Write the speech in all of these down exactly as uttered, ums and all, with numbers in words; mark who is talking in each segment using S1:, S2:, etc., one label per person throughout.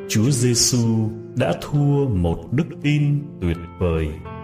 S1: Chúa Giêsu đã thua một đức tin tuyệt vời.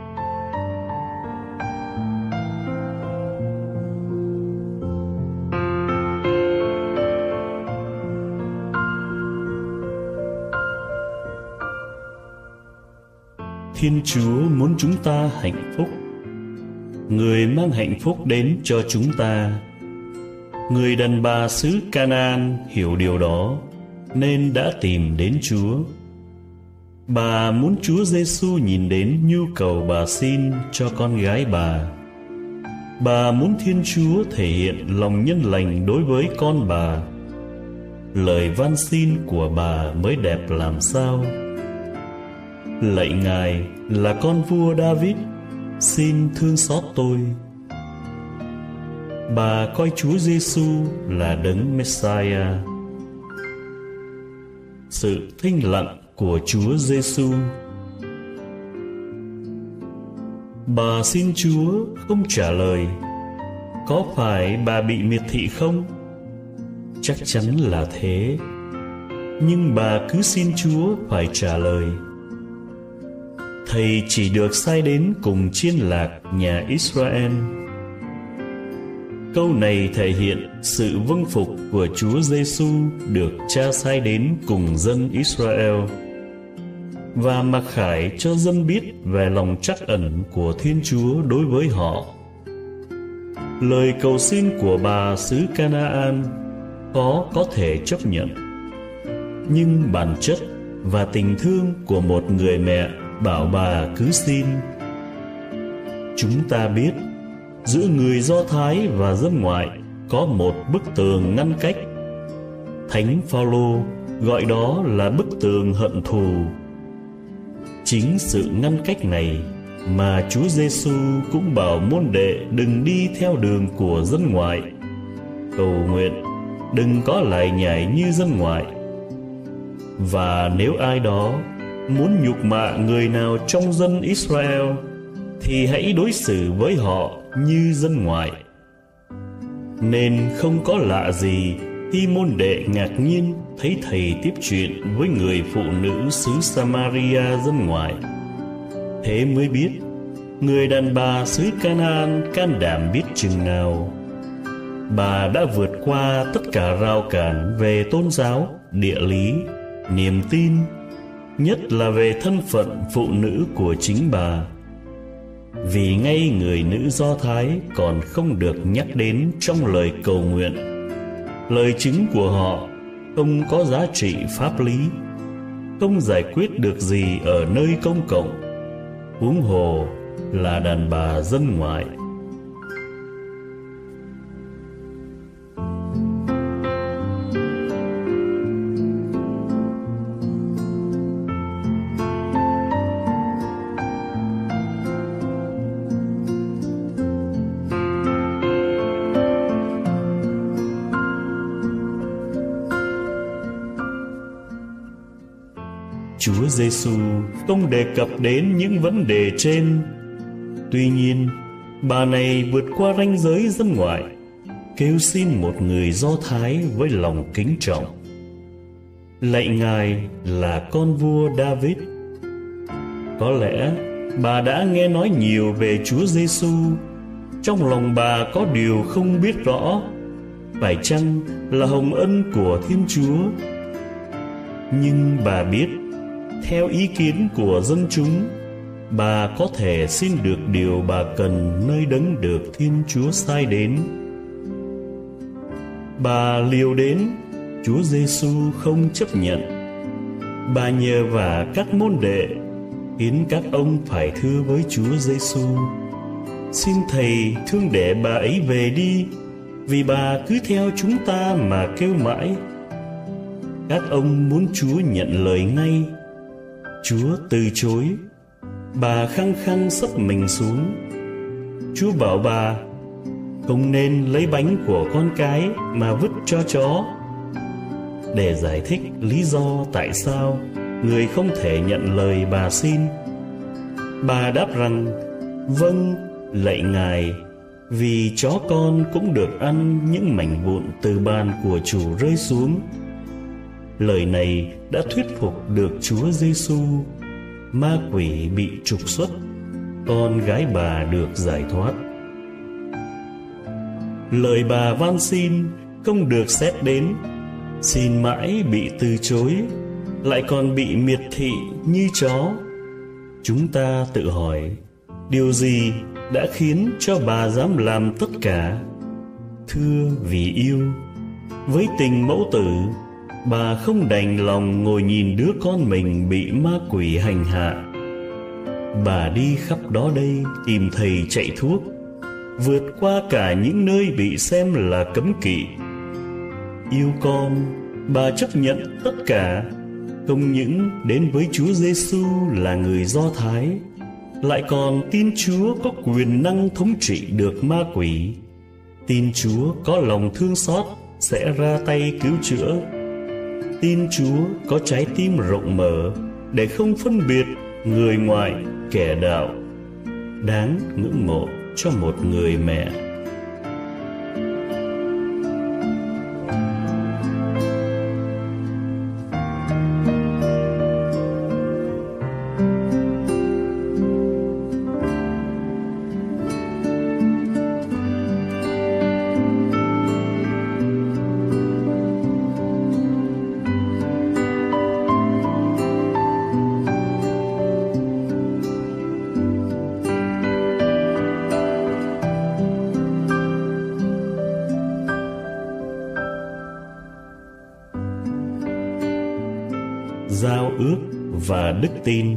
S1: Thiên Chúa muốn chúng ta hạnh phúc. Người mang hạnh phúc đến cho chúng ta. Người đàn bà xứ Canaan hiểu điều đó nên đã tìm đến Chúa. Bà muốn Chúa Giêsu nhìn đến nhu cầu bà xin cho con gái bà. Bà muốn Thiên Chúa thể hiện lòng nhân lành đối với con bà. Lời van xin của bà mới đẹp làm sao. Lạy Ngài là con vua David, xin thương xót tôi. Bà coi Chúa Giêsu là đấng Messiah. Sự thinh lặng của Chúa Giêsu. Bà xin Chúa không trả lời. Có phải bà bị miệt thị không? Chắc chắn là thế. Nhưng bà cứ xin Chúa phải trả lời. Thầy chỉ được sai đến cùng chiên lạc nhà Israel. Câu này thể hiện sự vâng phục của Chúa Giêsu được Cha sai đến cùng dân Israel và mặc khải cho dân biết về lòng trắc ẩn của Thiên Chúa đối với họ. Lời cầu xin của bà xứ Canaan khó có thể chấp nhận, nhưng bản chất và tình thương của một người mẹ bảo bà cứ xin. Chúng ta biết giữa người Do Thái và dân ngoại có một bức tường ngăn cách. Thánh Phaolô gọi đó là bức tường hận thù. Chính sự ngăn cách này mà Chúa Giêsu cũng bảo môn đệ đừng đi theo đường của dân ngoại. Cầu nguyện đừng có lải nhải như dân ngoại. Và nếu ai đó muốn nhục mạ người nào trong dân Israel thì hãy đối xử với họ như dân ngoại. Nên không có lạ gì khi môn đệ ngạc nhiên thấy thầy tiếp chuyện với người phụ nữ xứ Samaria dân ngoại. Thế mới biết người đàn bà xứ Canaan can đảm biết chừng nào. Bà đã vượt qua tất cả rào cản về tôn giáo, địa lý, niềm tin, nhất là về thân phận phụ nữ của chính bà. Vì ngay người nữ Do Thái còn không được nhắc đến trong lời cầu nguyện. Lời chứng của họ không có giá trị pháp lý, không giải quyết được gì ở nơi công cộng, huống hồ là đàn bà dân ngoại. Chúa Giêsu không đề cập đến những vấn đề trên. Tuy nhiên, bà này vượt qua ranh giới dân ngoại, kêu xin một người Do Thái với lòng kính trọng. Lạy Ngài là con vua David. Có lẽ bà đã nghe nói nhiều về Chúa Giêsu. Trong lòng bà có điều không biết rõ, phải chăng là hồng ân của Thiên Chúa? Nhưng bà biết, theo ý kiến của dân chúng, bà có thể xin được điều bà cần nơi đấng được Thiên Chúa sai đến. Bà liều đến, Chúa Giêsu không chấp nhận. Bà nhờ vả các môn đệ, khiến các ông phải thưa với Chúa Giêsu: xin Thầy thương để bà ấy về đi, vì bà cứ theo chúng ta mà kêu mãi. Các ông muốn Chúa nhận lời ngay. Chúa từ chối. Bà khăng khăng xấp mình xuống. Chúa bảo bà không nên lấy bánh của con cái mà vứt cho chó, để giải thích lý do tại sao người không thể nhận lời bà xin. Bà đáp rằng: vâng, lạy Ngài, vì chó con cũng được ăn những mảnh vụn từ bàn của chủ rơi xuống. Lời này đã thuyết phục được Chúa Giêsu. Ma quỷ bị trục xuất, con gái bà được giải thoát. Lời bà van xin không được xét đến, xin mãi bị từ chối, lại còn bị miệt thị như chó. Chúng ta tự hỏi, điều gì đã khiến cho bà dám làm tất cả? Thưa vì yêu, với tình mẫu tử, bà không đành lòng ngồi nhìn đứa con mình bị ma quỷ hành hạ. Bà đi khắp đó đây tìm thầy chạy thuốc, vượt qua cả những nơi bị xem là cấm kỵ. Yêu con, bà chấp nhận tất cả, không những đến với Chúa Giêsu là người Do Thái, lại còn tin Chúa có quyền năng thống trị được ma quỷ, tin Chúa có lòng thương xót sẽ ra tay cứu chữa, tin Chúa có trái tim rộng mở để không phân biệt người ngoại kẻ đạo. Đáng ngưỡng mộ cho một người mẹ. Giao ước và đức tin.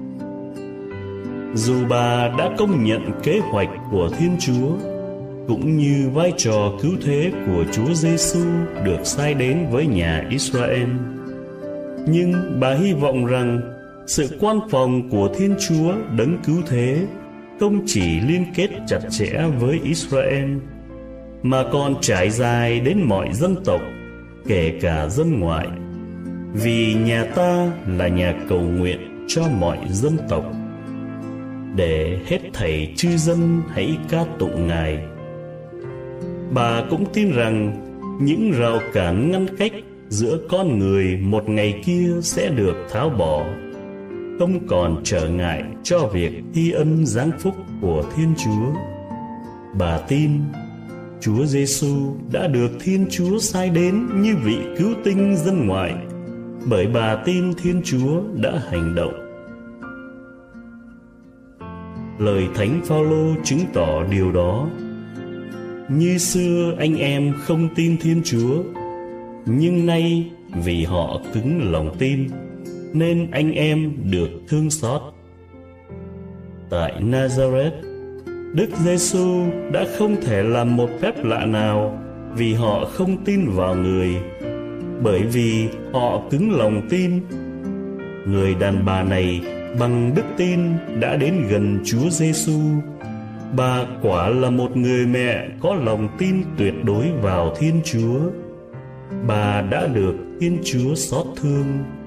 S1: Dù bà đã công nhận kế hoạch của Thiên Chúa, cũng như vai trò cứu thế của Chúa Giêsu được sai đến với nhà Israel, nhưng bà hy vọng rằng sự quan phòng của Thiên Chúa đấng cứu thế không chỉ liên kết chặt chẽ với Israel, mà còn trải dài đến mọi dân tộc, kể cả dân ngoại. Vì nhà ta là nhà cầu nguyện cho mọi dân tộc, để hết thảy chư dân hãy ca tụng Ngài. Bà cũng tin rằng những rào cản ngăn cách giữa con người một ngày kia sẽ được tháo bỏ, không còn trở ngại cho việc thi ân giáng phúc của Thiên Chúa. Bà tin Chúa Giêsu đã được Thiên Chúa sai đến như vị cứu tinh dân ngoại, bởi bà tin Thiên Chúa đã hành động. Lời Thánh Phaolô chứng tỏ điều đó. Như xưa anh em không tin Thiên Chúa, nhưng nay vì họ cứng lòng tin, nên anh em được thương xót. Tại Nazareth, Đức Giêsu đã không thể làm một phép lạ nào vì họ không tin vào người, bởi vì họ cứng lòng tin. Người đàn bà này bằng đức tin đã đến gần Chúa Giêsu. Bà quả là một người mẹ có lòng tin tuyệt đối vào Thiên Chúa. Bà đã được Thiên Chúa xót thương.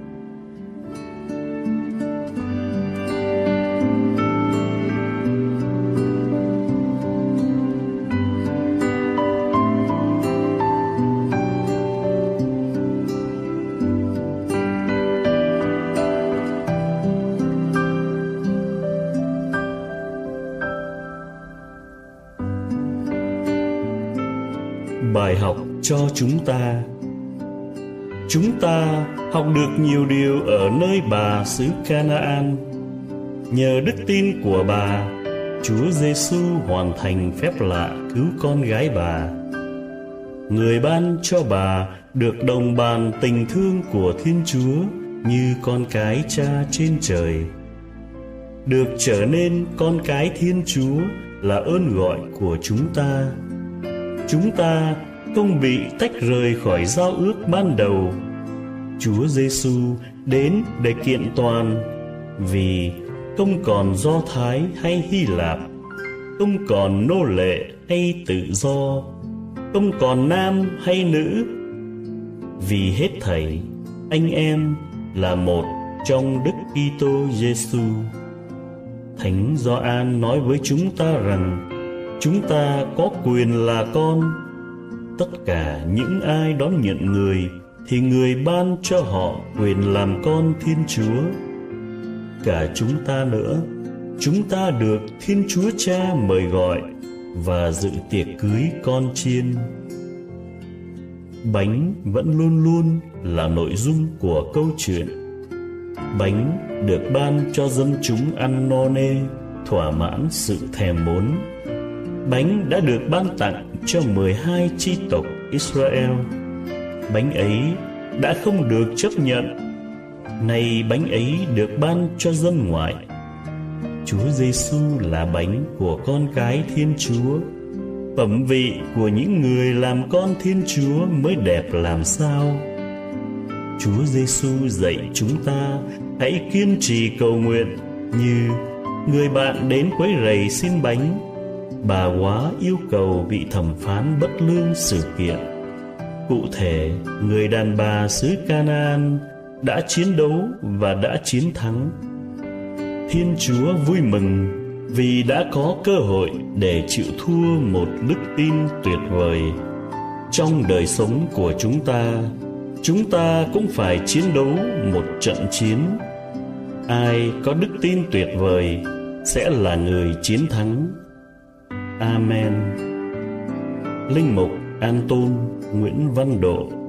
S1: Bài học cho chúng ta. Chúng ta học được nhiều điều ở nơi bà xứ Canaan. Nhờ đức tin của bà, Chúa Giêsu hoàn thành phép lạ cứu con gái bà. Người ban cho bà được đồng bàn tình thương của Thiên Chúa như con cái Cha trên trời. Được trở nên con cái Thiên Chúa là ơn gọi của chúng ta. Chúng ta không bị tách rời khỏi giao ước ban đầu. Chúa Giêsu đến để kiện toàn, vì không còn Do Thái hay Hy Lạp, không còn nô lệ hay tự do, không còn nam hay nữ, vì hết thảy anh em là một trong Đức Kitô Giêsu. Thánh Gioan nói với chúng ta rằng chúng ta có quyền là con. Tất cả những ai đón nhận người thì Người ban cho họ quyền làm con Thiên Chúa. Cả chúng ta nữa, chúng ta được Thiên Chúa Cha mời gọi và dự tiệc cưới con chiên. Bánh vẫn luôn luôn là nội dung của câu chuyện. Bánh được ban cho dân chúng ăn no nê, thỏa mãn sự thèm muốn. Bánh đã được ban tặng cho mười hai chi tộc Israel. Bánh ấy đã không được chấp nhận, nay bánh ấy được ban cho dân ngoại. Chúa Giêsu là bánh của con cái Thiên Chúa. Phẩm vị của những người làm con Thiên Chúa mới đẹp làm sao. Chúa Giêsu dạy chúng ta hãy kiên trì cầu nguyện, như người bạn đến quấy rầy xin bánh, bà góa yêu cầu bị thẩm phán bất lương sự kiện. Cụ thể, người đàn bà xứ Canaan đã chiến đấu và đã chiến thắng. Thiên Chúa vui mừng vì đã có cơ hội để chịu thua một đức tin tuyệt vời. Trong đời sống của chúng ta, chúng ta cũng phải chiến đấu một trận chiến. Ai có đức tin tuyệt vời sẽ là người chiến thắng. Amen. Linh mục An Tôn Nguyễn Văn Độ.